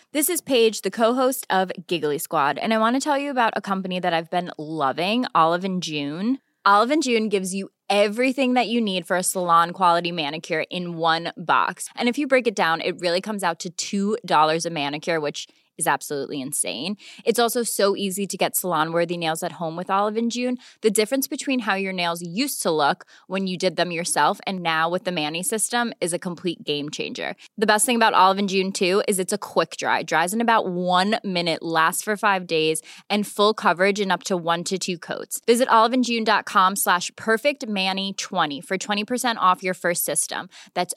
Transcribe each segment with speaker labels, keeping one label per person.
Speaker 1: This is Paige, the co-host of Giggly Squad, and I want to tell you about a company that I've been loving, Olive and June. Olive and June gives you everything that you need for a salon-quality manicure in one box. And if you break it down, it really comes out to $2 a manicure, which is absolutely insane. It's also so easy to get salon-worthy nails at home with Olive and June. The difference between how your nails used to look when you did them yourself and now with the Mani system is a complete game changer. The best thing about Olive and June, too, is it's a quick dry. Dries in about 1 minute, lasts for 5 days, and full coverage in up to 1 to 2 coats. Visit oliveandjune.com/perfectmani20 for 20% off your first system. That's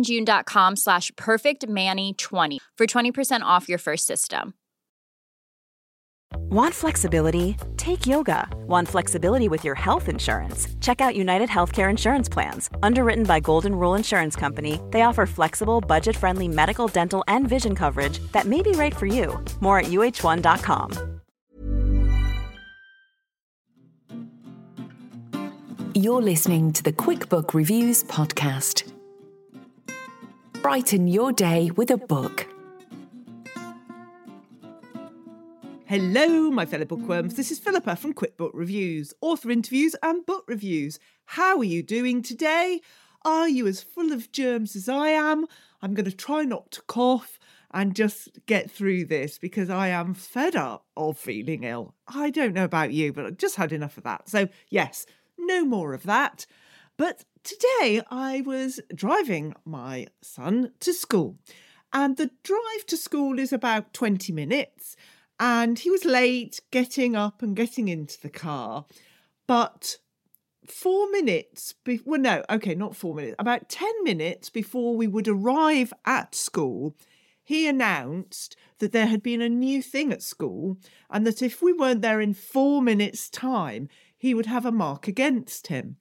Speaker 1: oliveandjune.com/perfectmani20 for 20% off your first system.
Speaker 2: Want flexibility? Take yoga. Want flexibility with your health insurance? Check out United Healthcare Insurance Plans. Underwritten by Golden Rule Insurance Company, they offer flexible, budget-friendly medical, dental, and vision coverage that may be right for you. More at uh1.com.
Speaker 3: You're listening to the QuickBook Reviews podcast. Brighten your day with a book.
Speaker 4: Hello, my fellow bookworms. This is Philippa from QuickBook Reviews, author interviews and book reviews. How are you doing today? Are you as full of germs as I am? I'm going to try not to cough and just get through this because I am fed up of feeling ill. I don't know about you, but I've just had enough of that. So yes, no more of that. But today I was driving my son to school, and the drive to school is about 20 minutes. And he was late getting up and getting into the car. But 4 minutes, not 4 minutes, about 10 minutes before we would arrive at school, he announced that there had been a new thing at school and that if we weren't there in 4 minutes' time, he would have a mark against him.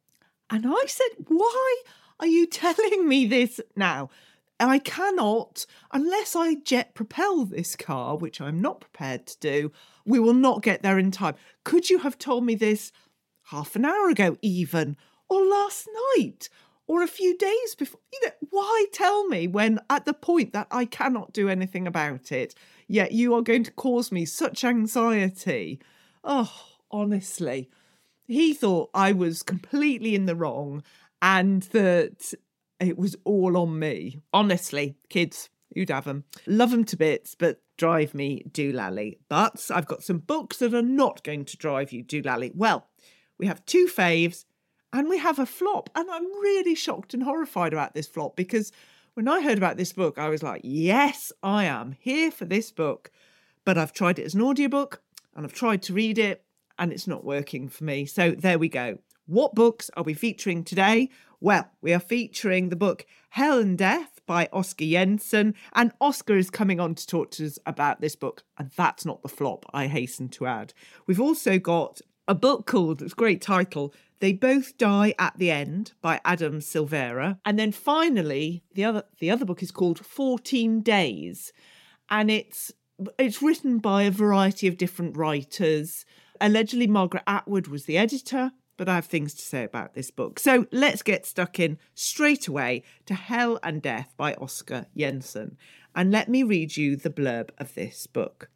Speaker 4: And I said, why are you telling me this now? I cannot, unless I jet propel this car, which I'm not prepared to do, we will not get there in time. Could you have told me this half an hour ago even, or last night, or a few days before? Why tell me when at the point that I cannot do anything about it, yet you are going to cause me such anxiety? Oh, honestly. He thought I was completely in the wrong and that it was all on me. Honestly, kids, you'd have them. Love them to bits, but drive me doolally. But I've got some books that are not going to drive you doolally. Well, we have 2 faves and we have a flop. And I'm really shocked and horrified about this flop because when I heard about this book, I was like, yes, I am here for this book. But I've tried it as an audiobook and I've tried to read it and it's not working for me. So there we go. What books are we featuring today? Well, we are featuring the book Hell and Death by Oscar Jensen, and Oscar is coming on to talk to us about this book, and that's not the flop, I hasten to add. We've also got a book called, it's a great title, They Both Die at the End by Adam Silvera, and then finally, the other book is called 14 Days, and it's written by a variety of different writers. Allegedly, Margaret Atwood was the editor, but I have things to say about this book. So let's get stuck in straight away to Hell and Death by Oscar Jensen. And let me read you the blurb of this book.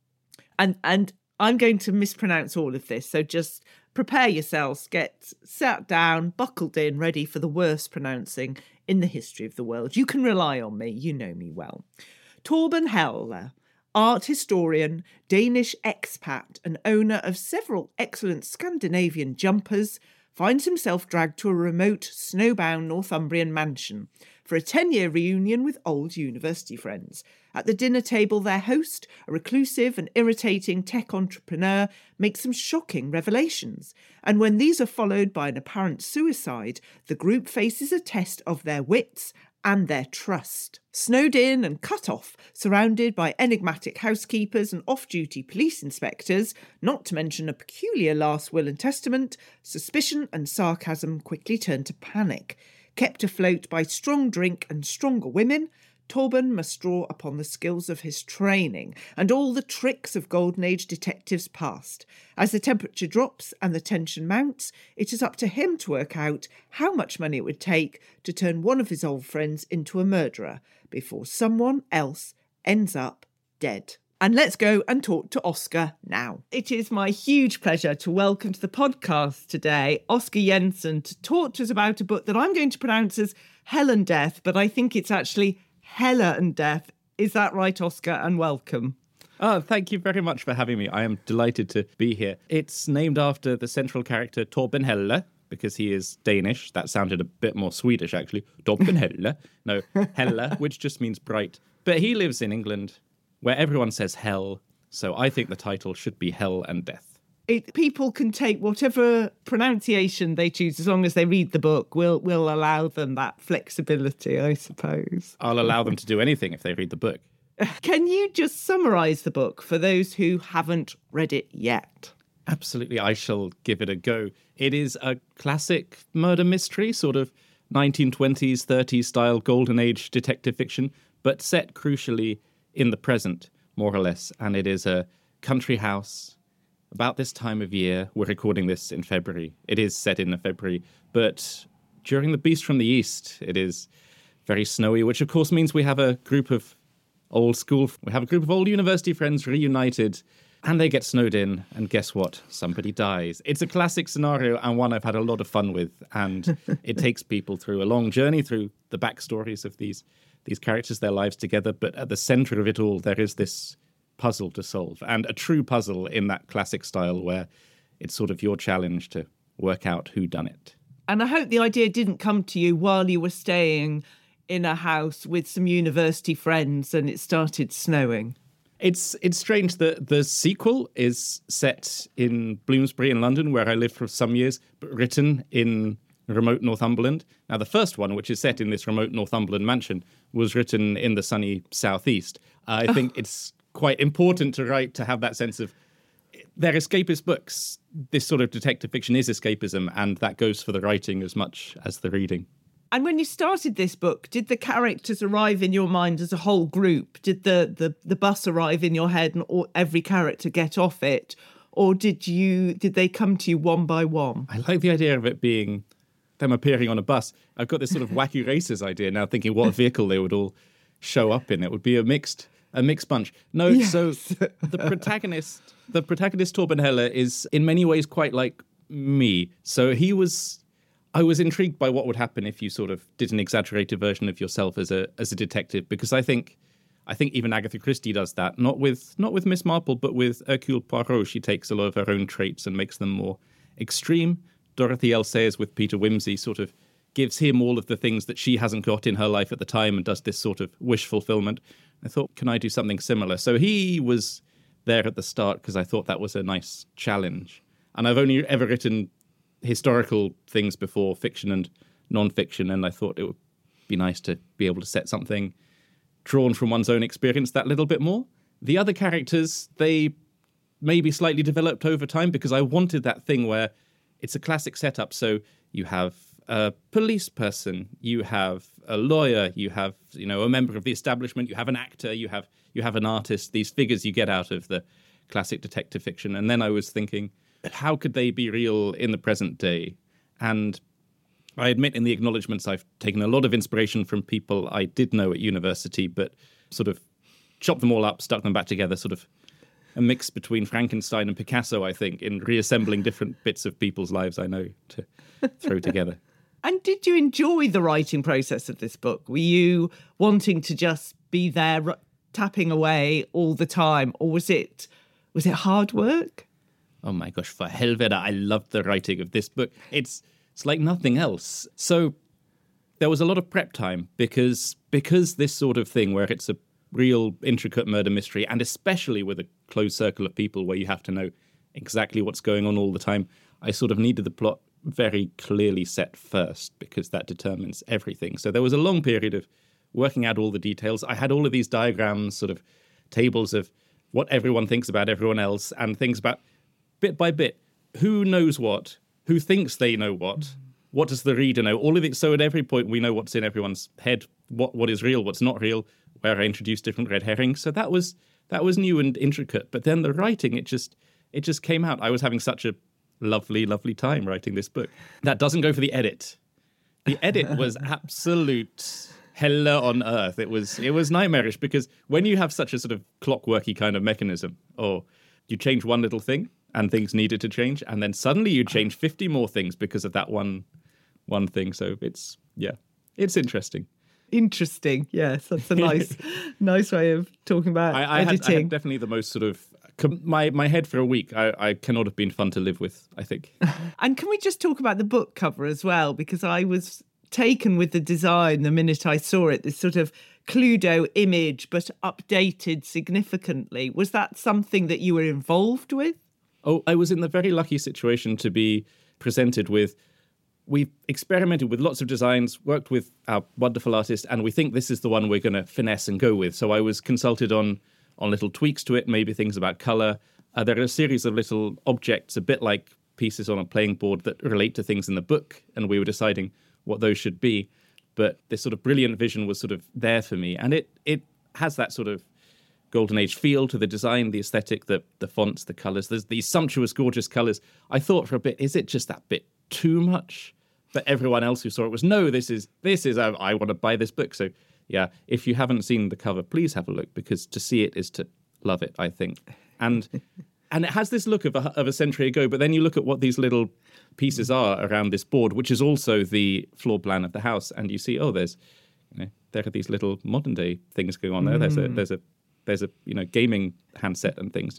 Speaker 4: And I'm going to mispronounce all of this, so just prepare yourselves, get sat down, buckled in, ready for the worst pronouncing in the history of the world. You can rely on me, you know me well. Torben Helle, art historian, Danish expat and owner of several excellent Scandinavian jumpers, finds himself dragged to a remote, snowbound Northumbrian mansion for a 10-year reunion with old university friends. At the dinner table, their host, a reclusive and irritating tech entrepreneur, makes some shocking revelations. And when these are followed by an apparent suicide, the group faces a test of their wits and their trust. Snowed in and cut off, surrounded by enigmatic housekeepers and off-duty police inspectors, not to mention a peculiar last will and testament, suspicion and sarcasm quickly turn to panic. Kept afloat by strong drink and stronger women, Torben must draw upon the skills of his training and all the tricks of Golden Age detectives past. As the temperature drops and the tension mounts, it is up to him to work out how much money it would take to turn one of his old friends into a murderer before someone else ends up dead. And let's go and talk to Oscar now. It is my huge pleasure to welcome to the podcast today Oscar Jensen to talk to us about a book that I'm going to pronounce as Hell and Death, but I think it's actually Hella and Death. Is that right, Oscar? And welcome.
Speaker 5: Oh, thank you very much for having me. I am delighted to be here. It's named after the central character Torben Helle, because he is Danish. That sounded a bit more Swedish, actually. Torben Helle. No, Helle, which just means bright. But he lives in England, where everyone says hell, so I think the title should be Hell and Death.
Speaker 4: People can take whatever pronunciation they choose as long as they read the book. We'll allow them that flexibility, I suppose.
Speaker 5: I'll allow them to do anything if they read the book.
Speaker 4: Can you just summarise the book for those who haven't read it yet?
Speaker 5: Absolutely, I shall give it a go. It is a classic murder mystery, sort of 1920s, 30s style golden age detective fiction, but set crucially in the present, more or less. And it is a country house about this time of year. We're recording this in February. It is set in February, but during the Beast from the East, it is very snowy, which of course means we have a group of old university friends reunited, and they get snowed in, and guess what? Somebody dies. It's a classic scenario and one I've had a lot of fun with, and it takes people through a long journey through the backstories of these characters, their lives together, but at the centre of it all, there is this puzzle to solve, and a true puzzle in that classic style where it's sort of your challenge to work out who done it.
Speaker 4: And I hope the idea didn't come to you while you were staying in a house with some university friends and it started snowing.
Speaker 5: It's strange that the sequel is set in Bloomsbury in London, where I lived for some years, but written in remote Northumberland. Now, the first one, which is set in this remote Northumberland mansion, was written in the sunny southeast. I think it's quite important to have that sense of they're escapist books. This sort of detective fiction is escapism, and that goes for the writing as much as the reading.
Speaker 4: And when you started this book, did the characters arrive in your mind as a whole group? Did the bus arrive in your head and every character get off it? Or did they come to you one by one?
Speaker 5: I like the idea of it being them appearing on a bus. I've got this sort of wacky races idea now, thinking what vehicle they would all show up in. It would be a mixed bunch. No, yes. So the protagonist Torben Helle is in many ways quite like me. So I was intrigued by what would happen if you sort of did an exaggerated version of yourself as a detective, because I think even Agatha Christie does that, not with Miss Marple, but with Hercule Poirot. She takes a lot of her own traits and makes them more extreme. Dorothy L. Sayers with Peter Wimsey sort of gives him all of the things that she hasn't got in her life at the time and does this sort of wish fulfillment. I thought, can I do something similar? So he was there at the start because I thought that was a nice challenge. And I've only ever written historical things before, fiction and non-fiction, and I thought it would be nice to be able to set something drawn from one's own experience that little bit more. The other characters, they maybe slightly developed over time because I wanted that thing where it's a classic setup. So you have a police person, you have a lawyer, you have, a member of the establishment, you have an actor, you have an artist, these figures you get out of the classic detective fiction. And then I was thinking, how could they be real in the present day? And I admit in the acknowledgements I've taken a lot of inspiration from people I did know at university, but sort of chopped them all up, stuck them back together, sort of a mix between Frankenstein and Picasso, I think, in reassembling different bits of people's lives I know to throw together.
Speaker 4: And did you enjoy the writing process of this book? Were you wanting to just be there tapping away all the time, or was it hard work?
Speaker 5: Oh my gosh, for helvete, I loved the writing of this book. It's like nothing else. So there was a lot of prep time because this sort of thing where it's a real intricate murder mystery, and especially with a closed circle of people where you have to know exactly what's going on all the time, I sort of needed the plot very clearly set first because that determines everything. So there was a long period of working out all the details. I had all of these diagrams, sort of tables of what everyone thinks about everyone else and things about bit by bit, who knows what, who thinks they know what does the reader know, all of it. So at every point we know what's in everyone's head, what is real, what's not real, where I introduced different red herrings. So that was new and intricate. But then the writing, it just came out. I was having such a lovely, lovely time writing this book. That doesn't go for the edit. The edit was absolute hell on earth. It was nightmarish because when you have such a sort of clockworky kind of mechanism, or you change one little thing and things needed to change, and then suddenly you change 50 more things because of that one thing. So it's interesting.
Speaker 4: Interesting. Yes, that's a nice way of talking about editing.
Speaker 5: I had definitely the most sort of my head for a week. I cannot have been fun to live with, I think.
Speaker 4: And can we just talk about the book cover as well? Because I was taken with the design the minute I saw it, this sort of Cluedo image, but updated significantly. Was that something that you were involved with?
Speaker 5: Oh, I was in the very lucky situation to be presented with. We've experimented with lots of designs, worked with our wonderful artist, and we think this is the one we're going to finesse and go with. So I was consulted on little tweaks to it, maybe things about colour. There are a series of little objects, a bit like pieces on a playing board, that relate to things in the book, and we were deciding what those should be. But this sort of brilliant vision was sort of there for me, and it has that sort of Golden Age feel to the design, the aesthetic, the fonts, the colours. There's these sumptuous, gorgeous colours. I thought for a bit, is it just that bit too much? But everyone else who saw it was, no, this is I want to buy this book. So yeah, if you haven't seen the cover, please have a look, because to see it is to love it, I think. And it has this look of a century ago, but then you look at what these little pieces are around this board, which is also the floor plan of the house, and you see, there are these little modern day things going on there. There's a gaming handset and things.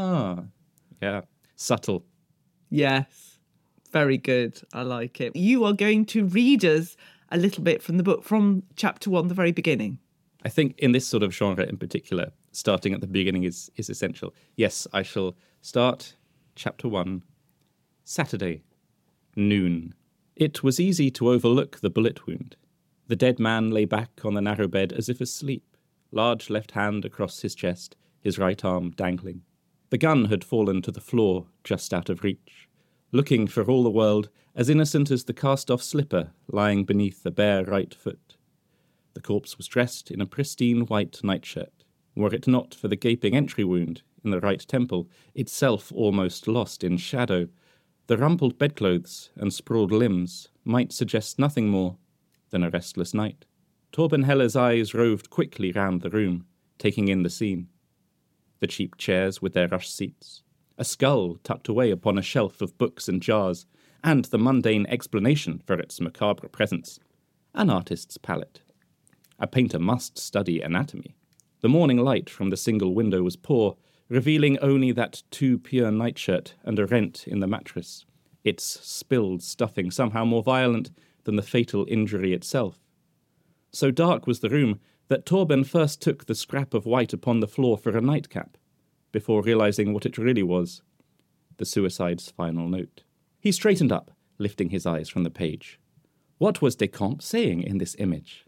Speaker 5: Yeah, subtle.
Speaker 4: Yes. Very good. I like it. You are going to read us a little bit from the book, from chapter 1, the very beginning.
Speaker 5: I think in this sort of genre in particular, starting at the beginning is essential. Yes, I shall start chapter 1, Saturday, noon. It was easy to overlook the bullet wound. The dead man lay back on the narrow bed as if asleep, large left hand across his chest, his right arm dangling. The gun had fallen to the floor, just out of reach, looking for all the world as innocent as the cast-off slipper lying beneath a bare right foot. The corpse was dressed in a pristine white nightshirt. Were it not for the gaping entry wound in the right temple, itself almost lost in shadow, the rumpled bedclothes and sprawled limbs might suggest nothing more than a restless night. Torben Heller's eyes roved quickly round the room, taking in the scene. The cheap chairs with their rush seats, a skull tucked away upon a shelf of books and jars, and the mundane explanation for its macabre presence, an artist's palette. A painter must study anatomy. The morning light from the single window was poor, revealing only that too pure nightshirt and a rent in the mattress, its spilled stuffing somehow more violent than the fatal injury itself. So dark was the room that Torben first took the scrap of white upon the floor for a nightcap, before realizing what it really was, the suicide's final note. He straightened up, lifting his eyes from the page. What was Descamps saying in this image?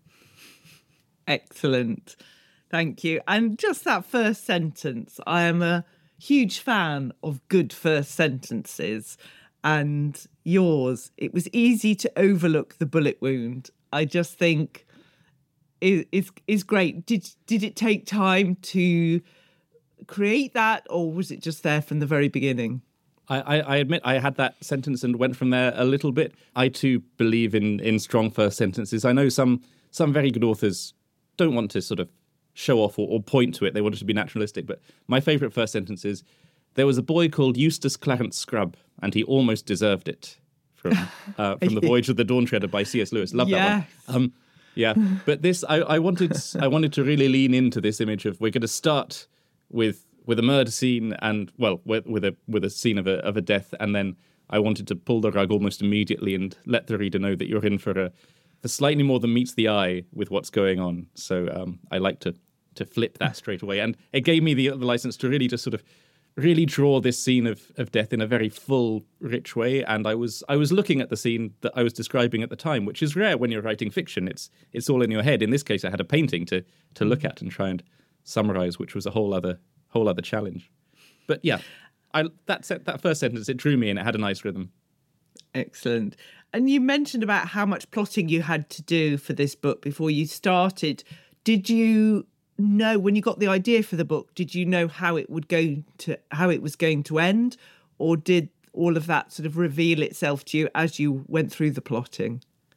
Speaker 4: Excellent. Thank you. And just that first sentence, I am a huge fan of good first sentences. And yours, it was easy to overlook the bullet wound. I just think is great. Did it take time to create that, or was it just there from the very beginning?
Speaker 5: I admit I had that sentence and went from there a little bit. I too believe in strong first sentences. I know some very good authors don't want to sort of show off or point to it. They want it to be naturalistic. But my favourite first sentence is, there was a boy called Eustace Clarence Scrubb, and he almost deserved it, from The Voyage of the Dawn Treader by C.S. Lewis. Love that one. Yeah, but this, I wanted to really lean into this image of, we're going to start with a murder scene and, well, with a scene of a death, and then I wanted to pull the rug almost immediately and let the reader know that you're in for slightly more than meets the eye with what's going on. So I like to flip that straight away, and it gave me the license to really just sort of really draw this scene of death in a very full, rich way. And I was looking at the scene that I was describing at the time, which is rare when you're writing fiction. It's all in your head. In this case, I had a painting to look at and try and summarize, which was a whole other challenge. But yeah, that first sentence, it drew me and it had a nice rhythm.
Speaker 4: Excellent. And you mentioned about how much plotting you had to do for this book before you started. Did you know, when you got the idea for the book, did you know how it was going to end, or did all of that sort of reveal itself to you as you went through the plotting?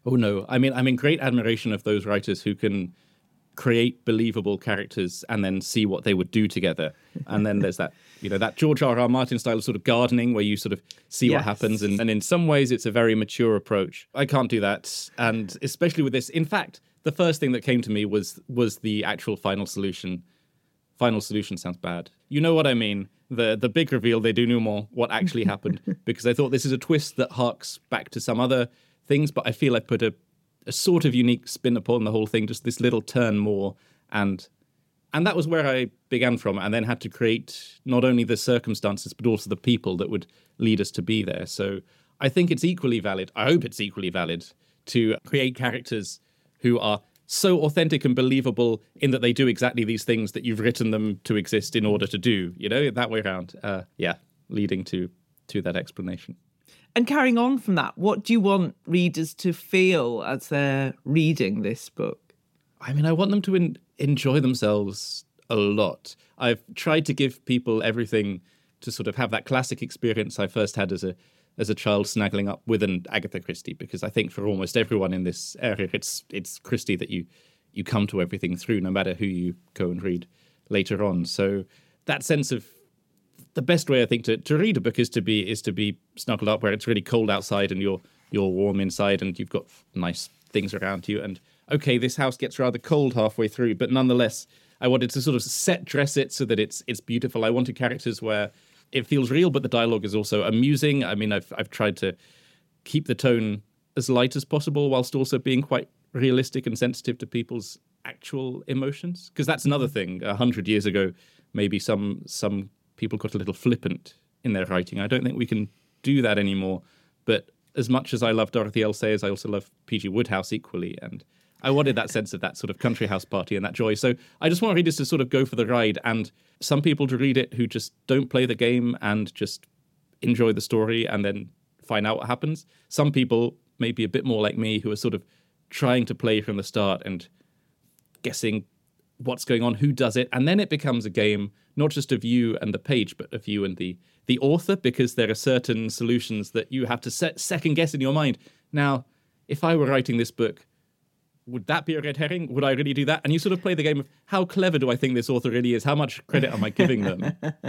Speaker 5: Oh no, I'm in great admiration of those writers who can create believable characters and then see what they would do together. And then there's that, that George R.R. Martin style of sort of gardening where you sort of see what happens. And in some ways, it's a very mature approach. I can't do that. And especially with this, in fact, the first thing that came to me was the actual final solution. Final solution sounds bad. You know what I mean? The big reveal, they do denouement, what actually happened. Because I thought this is a twist that harks back to some other things, but I feel I put a sort of unique spin upon the whole thing, just this little turn more. And that was where I began from, and then had to create not only the circumstances, but also the people that would lead us to be there. So I think it's equally valid, I hope it's equally valid, to create characters who are so authentic and believable in that they do exactly these things that you've written them to exist in order to do, that way around. Leading to that explanation.
Speaker 4: And carrying on from that, what do you want readers to feel as they're reading this book?
Speaker 5: I want them to enjoy themselves a lot. I've tried to give people everything to sort of have that classic experience I first had as a child snuggling up with an Agatha Christie, because I think for almost everyone in this area, it's Christie that you come to everything through, no matter who you go and read later on. So that sense of the best way, I think, to read a book is to be snuggled up where it's really cold outside and you're warm inside and you've got nice things around you. And okay, this house gets rather cold halfway through, but nonetheless, I wanted to sort of set dress it so that it's beautiful. I wanted characters where it feels real, but the dialogue is also amusing. I've tried to keep the tone as light as possible whilst also being quite realistic and sensitive to people's actual emotions. Because that's another thing. 100 years ago, maybe some people got a little flippant in their writing. I don't think we can do that anymore. But as much as I love Dorothy L. Sayers, I also love P.G. Wodehouse equally. And I wanted that sense of that sort of country house party and that joy. So I just want readers to sort of go for the ride, and some people to read it who just don't play the game and just enjoy the story and then find out what happens. Some people, maybe a bit more like me, who are sort of trying to play from the start and guessing what's going on, who does it, and then it becomes a game not just of you and the page, but of you and the author, because there are certain solutions that you have to second guess in your mind. Now, if I were writing this book, would that be a red herring? Would I really do that? And you sort of play the game of how clever do I think this author really is? How much credit am I giving them?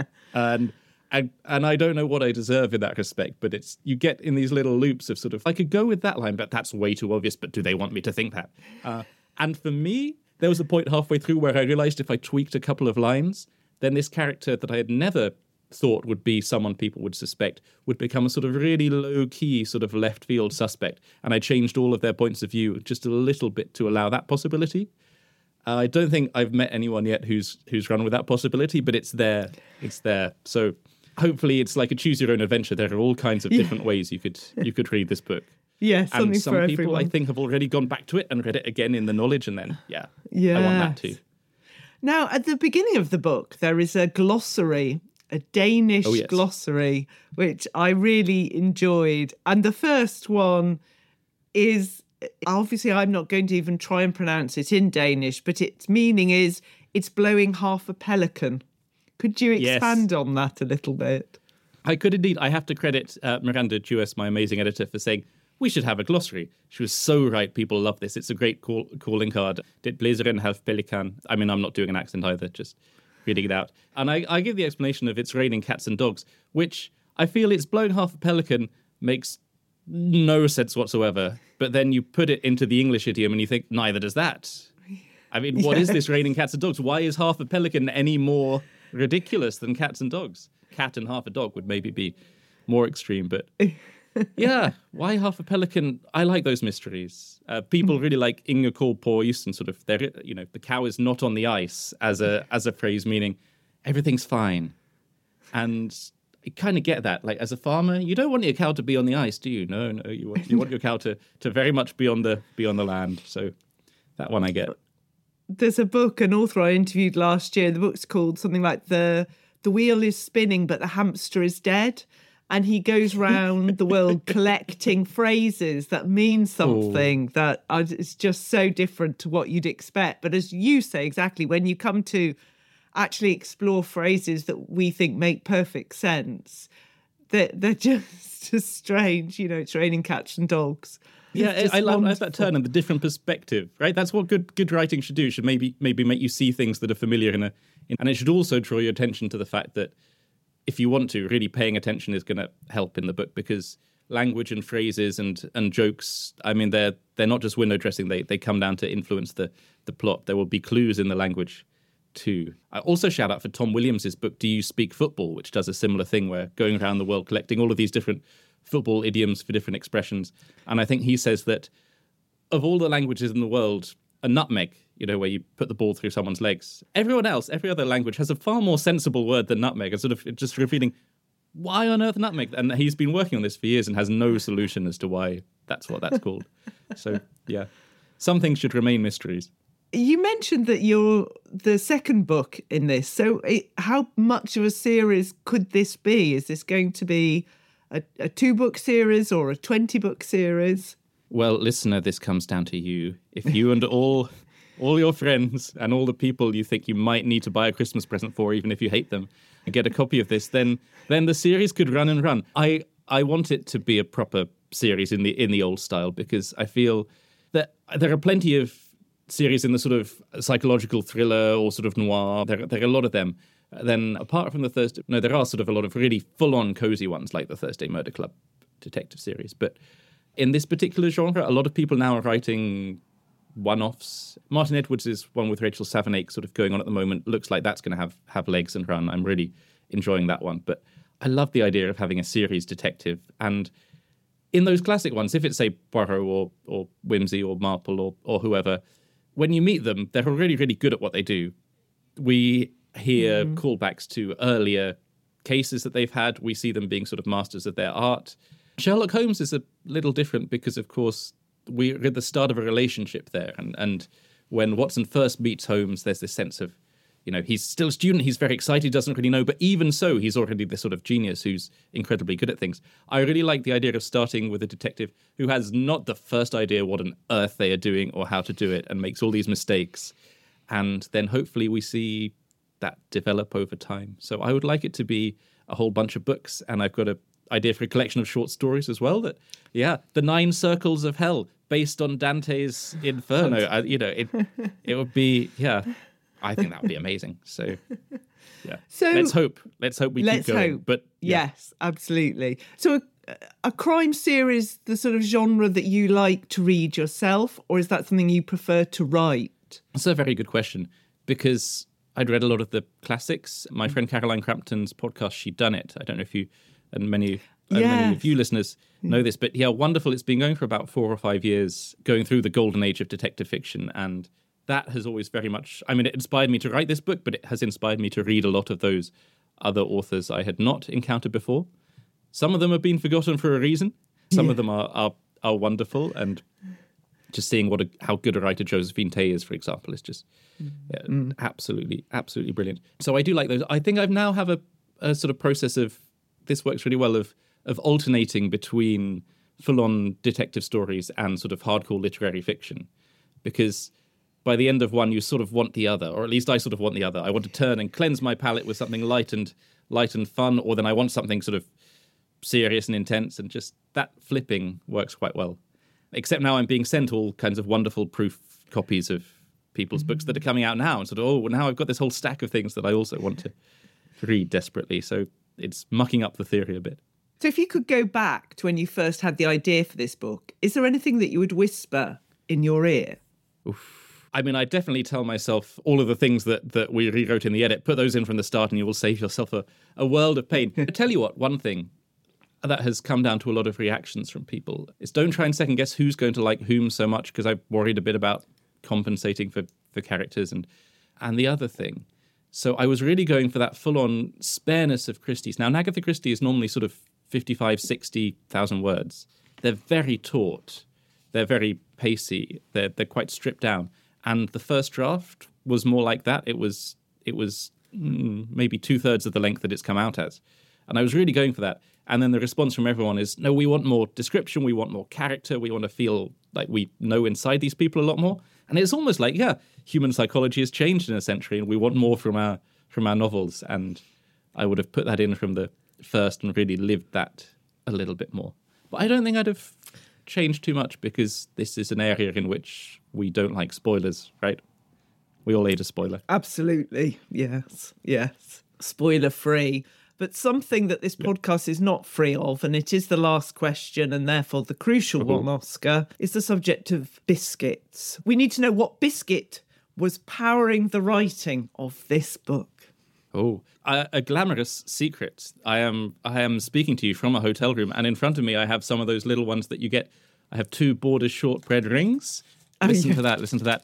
Speaker 5: And I don't know what I deserve in that respect, but you get in these little loops of sort of, I could go with that line, but that's way too obvious, but do they want me to think that? And for me, there was a point halfway through where I realized if I tweaked a couple of lines, then this character that I had never thought would be someone people would suspect would become a sort of really low-key sort of left-field suspect. And I changed all of their points of view just a little bit to allow that possibility. I don't think I've met anyone yet who's run with that possibility, but it's there. It's there. So hopefully it's like a choose-your-own-adventure. There are all kinds of different ways you could read this book.
Speaker 4: Yeah, something
Speaker 5: and some
Speaker 4: for
Speaker 5: people,
Speaker 4: everyone.
Speaker 5: I think, have already gone back to it and read it again in the knowledge, and then, I want that too.
Speaker 4: Now, at the beginning of the book, there is a glossary, a Danish glossary, which I really enjoyed. And the first one is, obviously, I'm not going to even try and pronounce it in Danish, but its meaning is, it's blowing half a pelican. Could you expand on that a little bit?
Speaker 5: I could indeed. I have to credit Miranda Jewess, my amazing editor, for saying, we should have a glossary. She was so right. People love this. It's a great calling card. Det blæser en halv pelikan. I'm not doing an accent either, just reading it out. And I give the explanation of it's raining cats and dogs, which I feel it's blowing half a pelican makes no sense whatsoever. But then you put it into the English idiom and you think, neither does that. What is this raining cats and dogs? Why is half a pelican any more ridiculous than cats and dogs? Cat and half a dog would maybe be more extreme, but... yeah, why half a pelican? I like those mysteries. People really like Inger Kåre Poise and sort of, the cow is not on the ice as a phrase meaning everything's fine. And I kind of get that. Like as a farmer, you don't want your cow to be on the ice, do you? No, you want your cow to very much be on the land. So that one I get.
Speaker 4: There's a book, an author I interviewed last year. The book's called something like The Wheel is Spinning, but the Hamster is Dead. And he goes round the world collecting phrases that mean something that is just so different to what you'd expect. But as you say, exactly, when you come to actually explore phrases that we think make perfect sense, they're just strange. It's raining cats and dogs.
Speaker 5: Yeah, I love that turn and the different perspective, right? That's what good writing should do. It should maybe make you see things that are familiar and it should also draw your attention to the fact that if you want to, really paying attention is going to help in the book, because language and phrases and jokes, I mean, they're not just window dressing. They come down to influence the plot. There will be clues in the language too. I also shout out for Tom Williams' book, Do You Speak Football?, which does a similar thing where going around the world collecting all of these different football idioms for different expressions. And I think he says that of all the languages in the world, a nutmeg, where you put the ball through someone's legs, every other language has a far more sensible word than nutmeg, and sort of just revealing, why on earth nutmeg? And he's been working on this for years and has no solution as to why that's what that's called. So, yeah, some things should remain mysteries.
Speaker 4: You mentioned that you're the second book in this. So how much of a series could this be? Is this going to be a 2-book series or a 20-book series?
Speaker 5: Well, listener, this comes down to you. If you and all your friends and all the people you think you might need to buy a Christmas present for, even if you hate them, and get a copy of this, then the series could run and run. I want it to be a proper series in the old style, because I feel that there are plenty of series in the sort of psychological thriller or sort of noir. There are a lot of them. Then apart from there are sort of a lot of really full-on cozy ones like the Thursday Murder Club detective series. But in this particular genre, a lot of people now are writing one-offs. Martin Edwards' one with Rachel Savanake sort of going on at the moment looks like that's going to have legs and run. I'm really enjoying that one. But I love the idea of having a series detective. And in those classic ones, if it's, say, Poirot or Whimsy or Marple or whoever, when you meet them, they're really, really good at what they do. We hear callbacks to earlier cases that they've had. We see them being sort of masters of their art. Sherlock Holmes is a little different because, of course, we're at the start of a relationship there. And when Watson first meets Holmes, there's this sense of, he's still a student, he's very excited, doesn't really know, but even so, he's already this sort of genius who's incredibly good at things. I really like the idea of starting with a detective who has not the first idea what on earth they are doing or how to do it and makes all these mistakes. And then hopefully we see that develop over time. So I would like it to be a whole bunch of books, and I've got an idea for a collection of short stories as well. That, the 9 Circles of Hell, based on Dante's Inferno. It would be, I think that would be amazing. So, yeah. So let's hope we keep going.
Speaker 4: Hope.
Speaker 5: But
Speaker 4: yes, absolutely. So a crime series, the sort of genre that you like to read yourself, or is that something you prefer to write?
Speaker 5: That's a very good question, because I'd read a lot of the classics. My friend Caroline Crampton's podcast, She'd Done It. I don't know if you and many of you listeners know this, but wonderful. It's been going for about 4 or 5 years, going through the golden age of detective fiction, and that has always very much, it inspired me to write this book, but it has inspired me to read a lot of those other authors I had not encountered before. Some of them have been forgotten for a reason. Some of them are wonderful, and just seeing how good a writer Josephine Tey is, for example, is just absolutely, absolutely brilliant. So I do like those. I think I now have a sort of process of, this works really well, of alternating between full-on detective stories and sort of hardcore literary fiction, because by the end of one, you sort of want the other, or at least I sort of want the other. I want to turn and cleanse my palate with something light and fun, or then I want something sort of serious and intense, and just that flipping works quite well. Except now I'm being sent all kinds of wonderful proof copies of people's books that are coming out now, and sort of, now I've got this whole stack of things that I also want to read desperately. So it's mucking up the theory a bit.
Speaker 4: So if you could go back to when you first had the idea for this book, is there anything that you would whisper in your ear?
Speaker 5: Oof. I definitely tell myself all of the things that we rewrote in the edit. Put those in from the start and you will save yourself a world of pain. I tell you what, one thing that has come down to a lot of reactions from people is don't try and second guess who's going to like whom so much, because I've worried a bit about compensating for characters and the other thing. So I was really going for that full-on spareness of Christie's. Now, Agatha Christie is normally sort of 55, 60,000 words. They're very taut. They're very pacey. They're quite stripped down. And the first draft was more like that. It was maybe 2/3 of the length that it's come out as. And I was really going for that. And then the response from everyone is, no, we want more description. We want more character. We want to feel like we know inside these people a lot more. And it's almost like, human psychology has changed in a century and we want more from our novels. And I would have put that in from the first and really lived that a little bit more. But I don't think I'd have change too much because this is an area in which we don't like spoilers, right? We all ate a spoiler.
Speaker 4: Absolutely. Yes. Spoiler free. But something that this podcast is not free of, and it is the last question and therefore the crucial one, Oscar, is the subject of biscuits. We need to know what biscuit was powering the writing of this book.
Speaker 5: Oh, a glamorous secret. I am speaking to you from a hotel room, and in front of me I have some of those little ones that you get. I have 2 Border shortbread rings. Listen to that.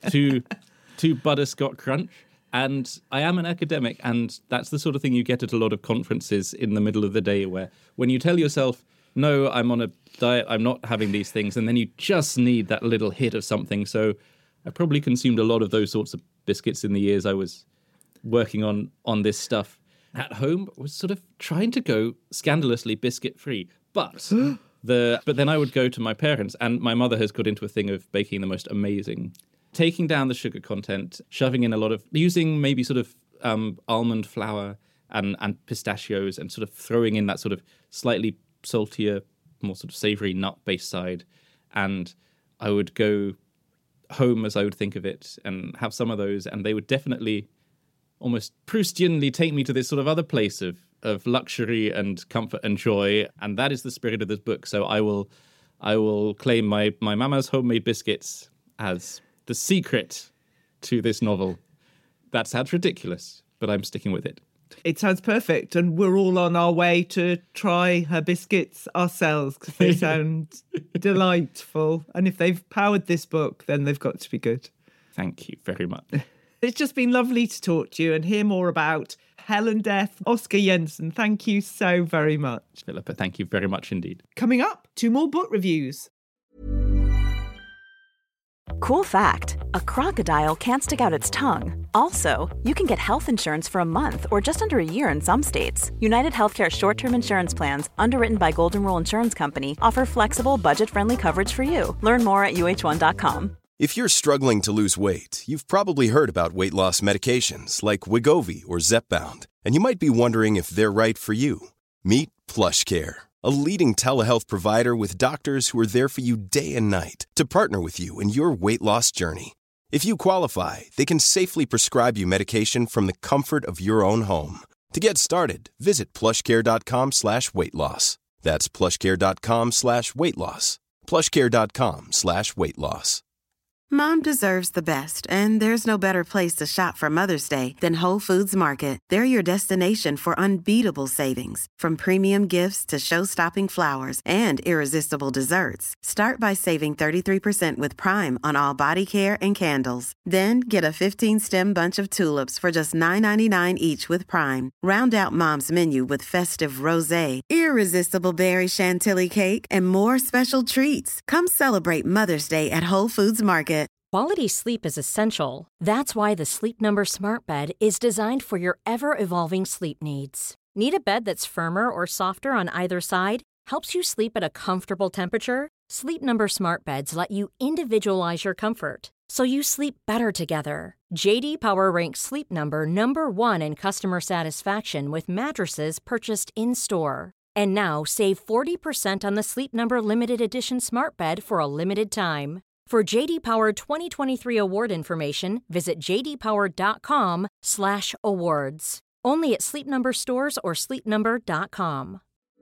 Speaker 5: Two butterscotch crunch. And I am an academic, and that's the sort of thing you get at a lot of conferences in the middle of the day, where when you tell yourself, no, I'm on a diet, I'm not having these things, and then you just need that little hit of something. So I probably consumed a lot of those sorts of biscuits in the years I was working on this stuff. At home, I was sort of trying to go scandalously biscuit-free, but then I would go to my parents, and my mother has got into a thing of baking the most amazing, taking down the sugar content, shoving in a lot of, using maybe sort of almond flour and pistachios, and sort of throwing in that sort of slightly saltier, more sort of savoury nut-based side. And I would go home, as I would think of it, and have some of those, and they would definitely almost Proustianly take me to this sort of other place of luxury and comfort and joy. And that is the spirit of this book. So I will claim my mama's homemade biscuits as the secret to this novel. That sounds ridiculous, but I'm sticking with it.
Speaker 4: It sounds perfect, and we're all on our way to try her biscuits ourselves because they sound delightful. And if they've powered this book, then they've got to be good.
Speaker 5: Thank you very much.
Speaker 4: It's just been lovely to talk to you and hear more about Hell and Death. Oscar Jensen, thank you so very much.
Speaker 5: Philippa, thank you very much indeed.
Speaker 4: Coming up, 2 more book reviews.
Speaker 2: Cool fact, a crocodile can't stick out its tongue. Also, you can get health insurance for a month or just under a year in some states. United Healthcare short-term insurance plans, underwritten by Golden Rule Insurance Company, offer flexible, budget-friendly coverage for you. Learn more at UH1.com.
Speaker 6: If you're struggling to lose weight, you've probably heard about weight loss medications like Wegovy or Zepbound, and you might be wondering if they're right for you. Meet PlushCare, a leading telehealth provider with doctors who are there for you day and night to partner with you in your weight loss journey. If you qualify, they can safely prescribe you medication from the comfort of your own home. To get started, visit plushcare.com/weightloss. That's plushcare.com/weightloss. plushcare.com/weightloss.
Speaker 7: Mom deserves the best, and there's no better place to shop for Mother's Day than Whole Foods Market. They're your destination for unbeatable savings, from premium gifts to show-stopping flowers and irresistible desserts. Start by saving 33% with Prime on all body care and candles. Then get a 15-stem bunch of tulips for just $9.99 each with Prime. Round out Mom's menu with festive rosé, irresistible berry chantilly cake, and more special treats. Come celebrate Mother's Day at Whole Foods Market.
Speaker 8: Quality sleep is essential. That's why the Sleep Number Smart Bed is designed for your ever-evolving sleep needs. Need a bed that's firmer or softer on either side? Helps you sleep at a comfortable temperature? Sleep Number Smart Beds let you individualize your comfort, so you sleep better together. J.D. Power ranks Sleep Number number 1 in customer satisfaction with mattresses purchased in-store. And now save 40% on the Sleep Number Limited Edition Smart Bed for a limited time. For J.D. Power 2023 award information, visit jdpower.com/awards. Only at Sleep Number stores or sleepnumber.com.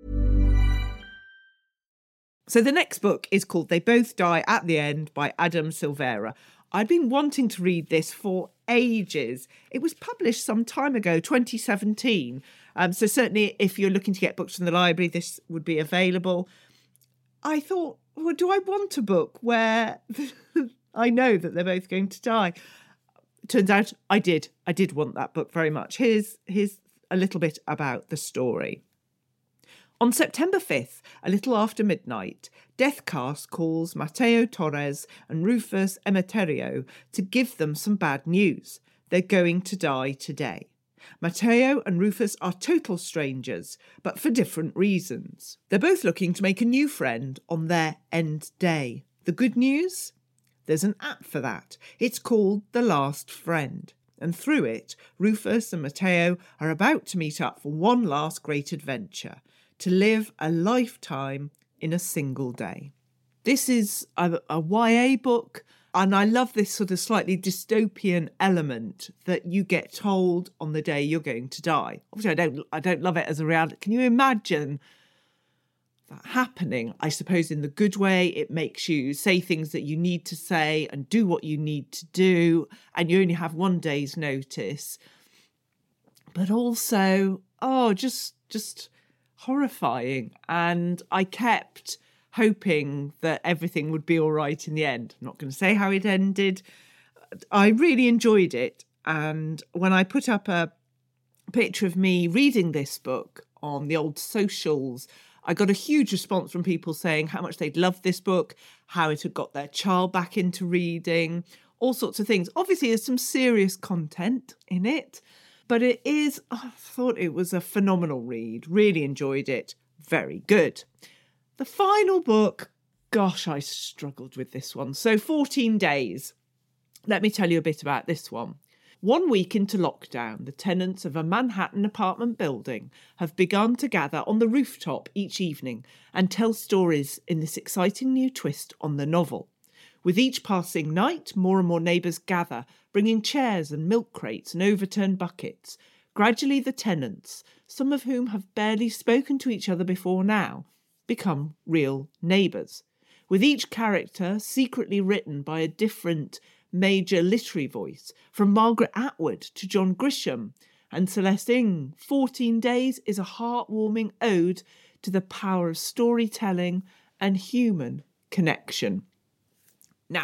Speaker 4: So the next book is called They Both Die at the End by Adam Silvera. I'd been wanting to read this for ages. It was published some time ago, 2017. So certainly if you're looking to get books from the library, this would be available. I thought, well, do I want a book where I know that they're both going to die? Turns out I did. I did want that book very much. Here's a little bit about the story. On September 5th, a little after midnight, Deathcast calls Mateo Torres and Rufus Emeterio to give them some bad news. They're going to die today. Mateo and Rufus are total strangers, but for different reasons. They're both looking to make a new friend on their end day. The good news? There's an app for that. It's called The Last Friend. And through it, Rufus and Mateo are about to meet up for one last great adventure, to live a lifetime in a single day. This is a YA book, and I love this sort of slightly dystopian element that you get told on the day you're going to die. Obviously, I don't love it as a reality. Can you imagine that happening? I suppose in the good way, it makes you say things that you need to say and do what you need to do, and you only have one day's notice. But also, just horrifying. And I kept hoping that everything would be all right in the end. I'm not going to say how it ended. I really enjoyed it. And when I put up a picture of me reading this book on the old socials, I got a huge response from people saying how much they'd loved this book, how it had got their child back into reading, all sorts of things. Obviously, there's some serious content in it, but I thought it was a phenomenal read. Really enjoyed it. Very good. The final book, gosh, I struggled with this one. So 14 Days. Let me tell you a bit about this one. 1 week into lockdown, the tenants of a Manhattan apartment building have begun to gather on the rooftop each evening and tell stories in this exciting new twist on the novel. With each passing night, more and more neighbours gather, bringing chairs and milk crates and overturned buckets. Gradually the tenants, some of whom have barely spoken to each other before now, become real neighbours, with each character secretly written by a different major literary voice, from Margaret Atwood to John Grisham and Celeste Ng. 14 Days is a heartwarming ode to the power of storytelling and human connection. Now,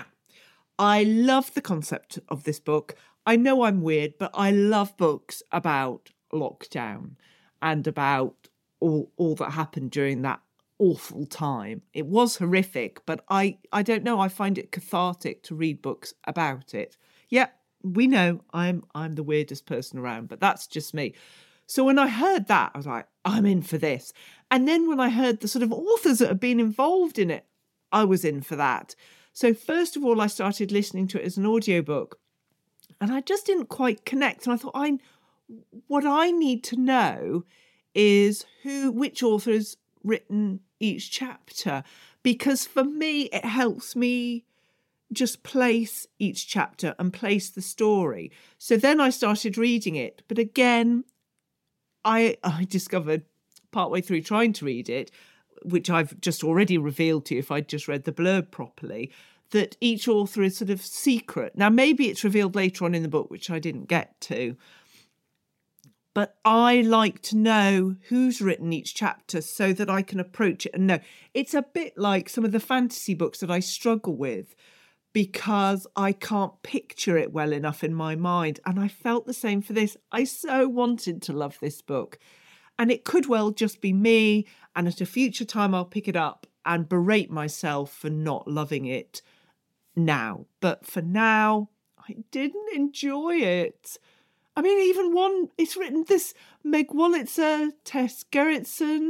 Speaker 4: I love the concept of this book. I know I'm weird, but I love books about lockdown and about all that happened during that awful time. It was horrific, but I don't know, I find it cathartic to read books about it. Yeah, we know I'm the weirdest person around, but that's just me. So when I heard that, I was like, I'm in for this. And then when I heard the sort of authors that have been involved in it, I was in for that. So first of all, I started listening to it as an audiobook, and I just didn't quite connect. And I thought, what I need to know is which author has written each chapter, because for me it helps me just place each chapter and place the story. So then I started reading it, but again I discovered partway through trying to read it, which I've just already revealed to you if I'd just read the blurb properly, that each author is sort of secret. Now maybe it's revealed later on in the book, which I didn't get to. But I like to know who's written each chapter so that I can approach it and know. It's a bit like some of the fantasy books that I struggle with because I can't picture it well enough in my mind. And I felt the same for this. I so wanted to love this book. And it could well just be me. And at a future time, I'll pick it up and berate myself for not loving it now. But for now, I didn't enjoy it. I mean, even one, it's written this Meg Wolitzer, Tess Gerritsen,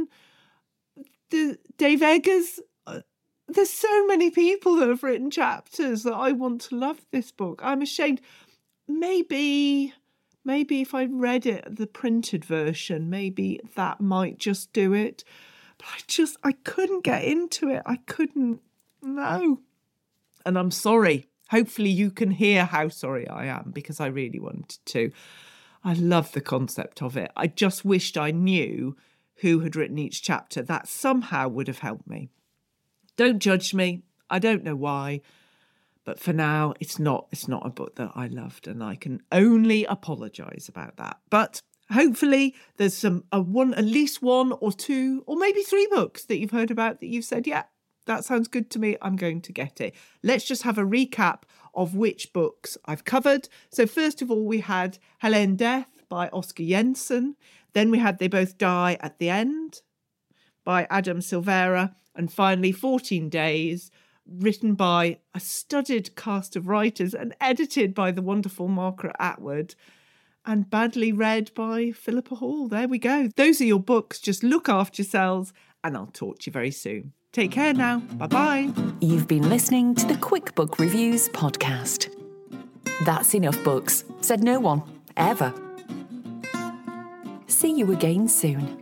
Speaker 4: Dave Eggers. There's so many people that have written chapters that I want to love this book. I'm ashamed. Maybe if I read it, the printed version, maybe that might just do it. But I couldn't get into it. I couldn't, no. And I'm sorry. Hopefully you can hear how sorry I am, because I really wanted to. I love the concept of it. I just wished I knew who had written each chapter. That somehow would have helped me. Don't judge me. I don't know why. But for now, it's not a book that I loved, and I can only apologise about that. But hopefully there's at least one or two or maybe three books that you've heard about that you've said, yeah, that sounds good to me, I'm going to get it. Let's just have a recap of which books I've covered. So first of all, we had Helene Death by Oscar Jensen. Then we had They Both Die at the End by Adam Silvera. And finally, 14 Days, written by a studied cast of writers and edited by the wonderful Margaret Atwood, and badly read by Philippa Hall. There we go. Those are your books. Just look after yourselves, and I'll talk to you very soon. Take care now. Bye-bye.
Speaker 3: You've been listening to the Quick Book Reviews podcast. That's enough books, said no one, ever. See you again soon.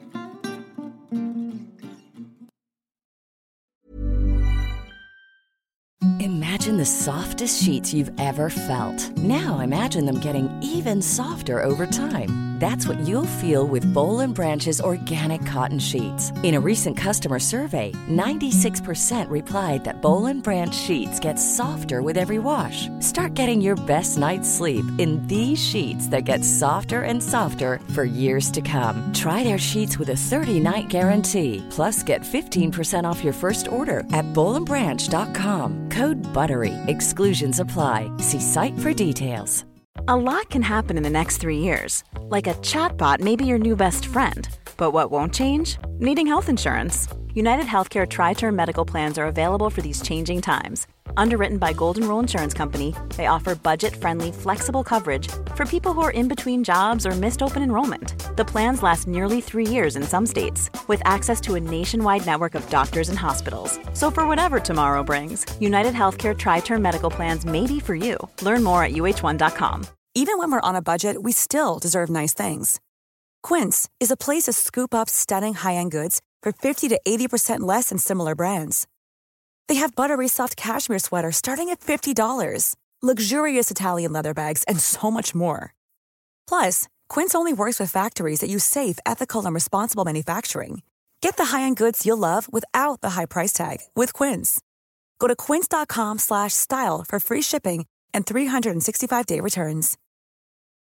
Speaker 9: the softest sheets you've ever felt. Now imagine them getting even softer over time. That's what you'll feel with Boll & Branch's organic cotton sheets. In a recent customer survey, 96% replied that Boll & Branch sheets get softer with every wash. Start getting your best night's sleep in these sheets that get softer and softer for years to come. Try their sheets with a 30-night guarantee. Plus, get 15% off your first order at bollandbranch.com. Code BUTTERY. Exclusions apply. See site for details.
Speaker 2: A lot can happen in the next 3 years. Like a chatbot may be your new best friend. But what won't change? Needing health insurance. United Healthcare Tri-Term Medical Plans are available for these changing times. Underwritten by Golden Rule Insurance Company, they offer budget-friendly, flexible coverage for people who are in between jobs or missed open enrollment. The plans last nearly 3 years in some states, with access to a nationwide network of doctors and hospitals. So for whatever tomorrow brings, United Healthcare Tri-Term Medical Plans may be for you. Learn more at uh1.com.
Speaker 10: Even when we're on a budget, we still deserve nice things. Quince is a place to scoop up stunning high-end goods for 50 to 80% less than similar brands. They have buttery soft cashmere sweaters starting at $50, luxurious Italian leather bags, and so much more. Plus, Quince only works with factories that use safe, ethical, and responsible manufacturing. Get the high-end goods you'll love without the high price tag with Quince. Go to quince.com/style for free shipping and 365-day returns.